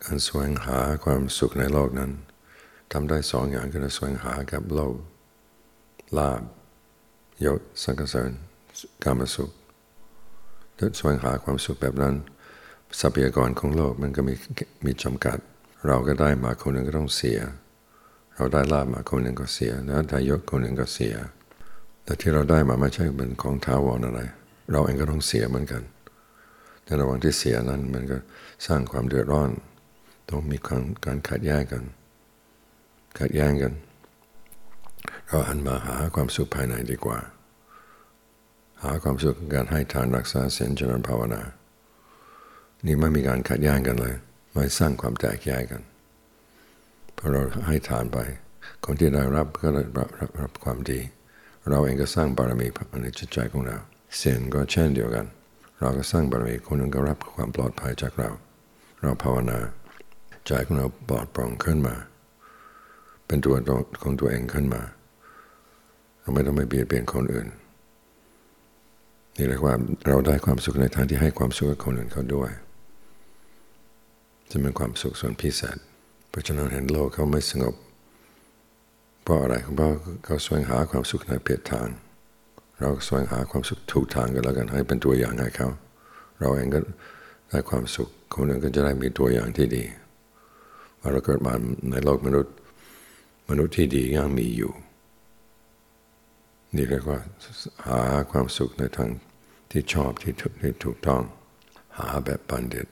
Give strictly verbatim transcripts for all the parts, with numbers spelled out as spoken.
การแสวงหาความสุขในโลกนั้นทำได้สองอย่างคือแสวงหากับโลกลาภยศสรรเสริญกามสุขถ้าแสวงหาความสุขแบบนั้นทรัพยากรของโลกมันก็มีมีจำกัดเราก็ได้มาคนหนึ่งก็ต้องเสียเราได้ลาภมาคนหนึ่งก็เสียแล้วได้ยศคนหนึ่งก็เสียแต่ที่เราได้มาไม่ใช่เป็นของถาวรอะไรเราเองก็ต้องเสียเหมือนกันในระหว่างที่เสียนั้นมันก็สร้างความเดือดร้อนต้องมีการขัดแย้งกันขัดแย้งกันเราหันมาหาความสุขภายในดีกว่าหาความสุขการให้ทานรักษาศีลเจริญภาวนานี่ไม่มีการขัดแย้งกันเลยไม่สร้างความแตกแยกกันพอเราให้ทานไปคนที่ได้รับก็ได้รับรับรับความดีเราเองก็สร้างบารมีในจิตใจของเราศีลก็เช่นเดียวกันเราก็สร้างบารมีคนหนึ่งก็รับความปลอดภัยจากเราเราภาวนาใจของเราปลอดโปร่งขึ้นมาเป็นตัวของตัวเองขึ้นมาเราไม่ต้องไปเบียดเบียนคนอื่นนี่เรียกว่าเราได้ความสุขในทางที่ให้ความสุขกับคนอื่นเขาด้วยจะเป็นความสุขส่วนพิเศษเพราะฉะนั้นเห็นโลกเขาไม่สงบเพราะอะไรเพราะเขาแสวงหาความสุขในผิดทางเราแสวงหาความสุขถูกทางกันแล้วกันให้เป็นตัวอย่างให้เขาเราเองก็ได้ความสุขคนอื่นก็จะได้มีตัวอย่างที่ดีว่าเราเกิดมาในโลกมนุษย์มนุษย์ที่ดียังมีอยู่นี่เรียกว่าหาความสุขในทางที่ชอบที่ที่ถูกต้องหาแบบบัณฑิต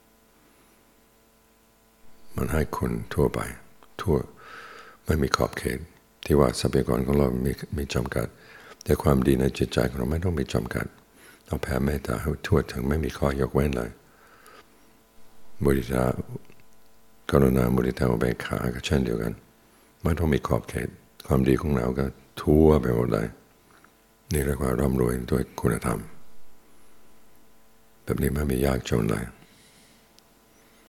มันให้คนทั่วไปทั่วไม่มีขอบเขตที่ว่าทรัพยากรของเรามีมีจำกัดแต่ความดีในจิตใจของเราไม่ต้องมีจำกัดเราแผ่เมตตาให้ทั่วถึงไม่มีข้อยกเว้นเลยมุทิตากรุณามุทิตาอุเบกขาก็เช่นเดียวกันไม่ต้องมีขอบเขตความดีของเราก็ทั่วไปหมดเลยนี่เรียกว่าร่ำรวยด้วยคุณธรรมแบบนี้ไม่มียากจนเลย